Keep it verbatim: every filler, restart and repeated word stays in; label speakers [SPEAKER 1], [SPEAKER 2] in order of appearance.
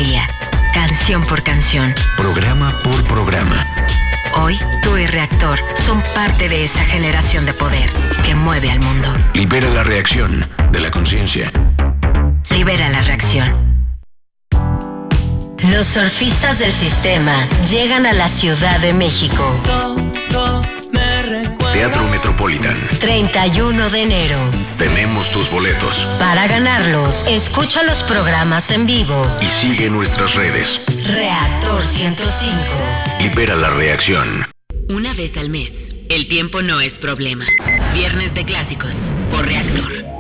[SPEAKER 1] día, canción por canción,
[SPEAKER 2] programa por programa.
[SPEAKER 1] Hoy, tú y Reactor son parte de esa generación de poder que mueve al mundo.
[SPEAKER 2] Libera la reacción de la conciencia.
[SPEAKER 1] Libera la reacción. Los surfistas del sistema llegan a la Ciudad de México.
[SPEAKER 2] Teatro Metropolitan.
[SPEAKER 1] treinta y uno de enero.
[SPEAKER 2] Tenemos tus boletos.
[SPEAKER 1] Para ganarlos, escucha los programas en vivo.
[SPEAKER 2] Y sigue nuestras redes.
[SPEAKER 1] Reactor ciento cinco.
[SPEAKER 2] Libera la reacción.
[SPEAKER 3] Una vez al mes, el tiempo no es problema. Viernes de clásicos por Reactor.